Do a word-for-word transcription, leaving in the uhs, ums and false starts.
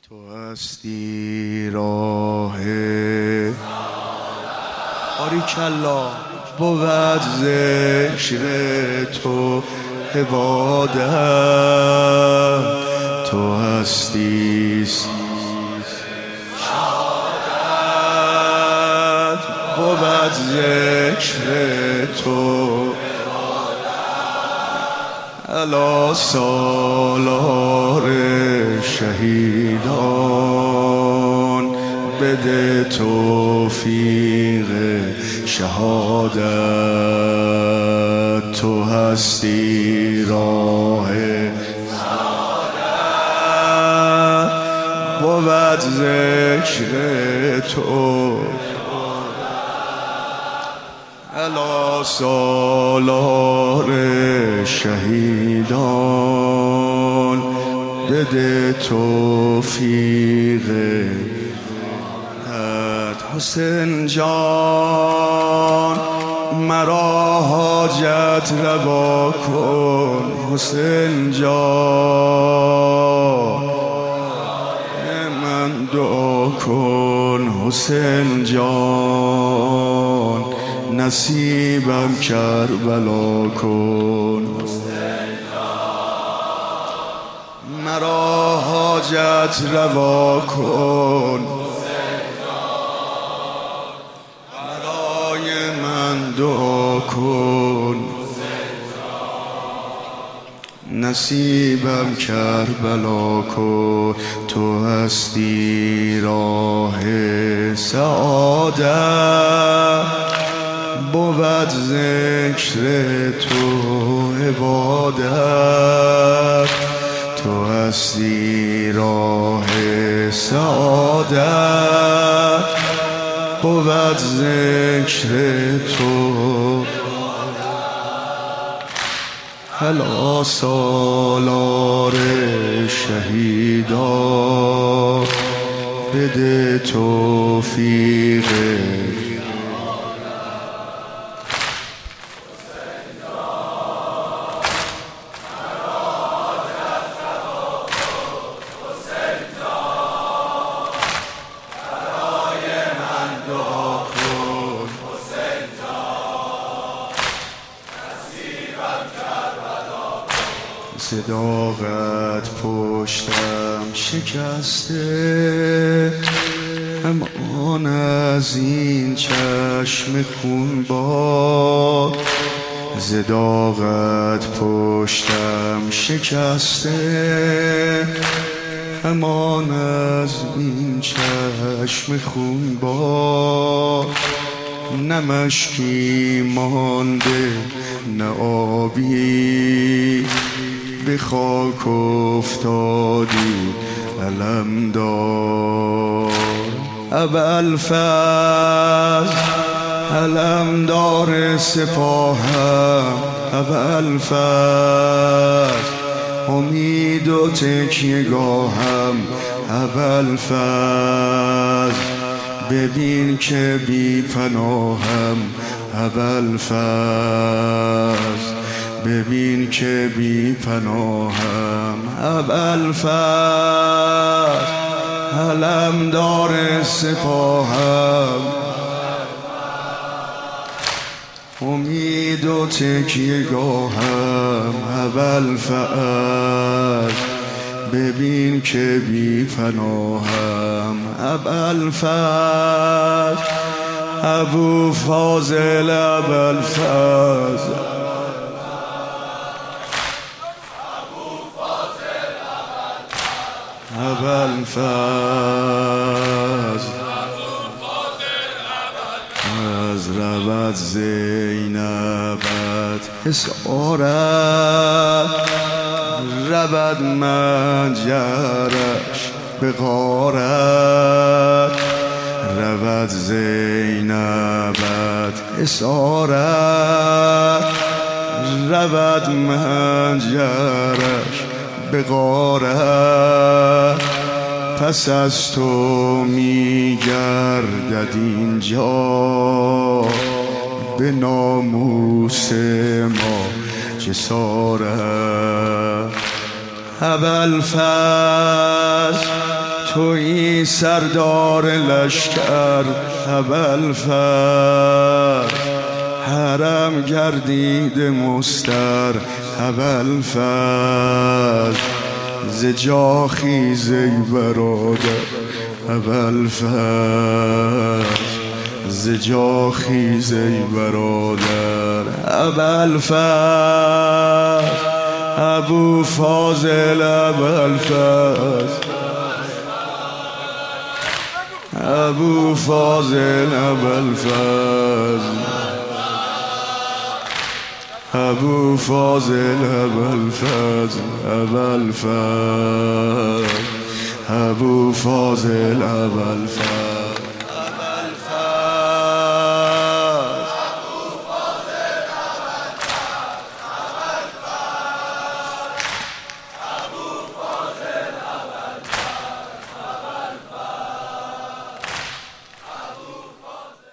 تو هستی راه باریکلا بود ذکر تو عبادت تو هستی شهادت بود ذکر تو الا سالار شهیدان بده توفیق شهادت تو هستی راه سعادت بود ذکر تو الا سالار شهیدان بده توفیق حسین جان مرا حاجت روا کن حسین جان من دعا کن حسین جان نصیبم کربلا کن مرا حاجت روا کن برای من دعا کن نصیبم کربلا کن تو هستی راه سعادت بود ذکر تو عبادت تو هستی راه سعادت بود ذکر تو الا سالار شهیدان بده توفیق صداقت پشتم شکسته امان از این چشم خون باد صداقت پشتم شکسته امان از این چشم خون باد نه مشکی مانده نه آبی به خاک افتادی علمدار ابوالفضل علمدار سپاهم ابوالفضل امید و تکیه‌گاهم ابوالفضل ببین که بی پناهم ابوالفضل ببین که بی پناهم ابوالفضل علمدار سپاهم امید و تکیه‌گاهم ابوالفضل ببین که بی پناهم ابوالفضل ابو فاضل ابوالفضل ابوالفضل از رود زینبت اسارت رود منجرش به غارت رود زینبت اسارت رود منجرش به غارت پس از تو می گردد اینجا به ناموس ما جسارت ابوالفضل تویی سردار لشکر ابوالفضل، حرم گردید مستر ابوالفضل، ز جا خیز ای برادر ابوالفضل، ز جا خیز ای برادر ابوالفضل، ابوفاضل ابوالفضل، ابوفاضل ابوالفضل، ابوفاضل ابوالفضل، ابوالفضل، ابوفاضل ابوالفضل.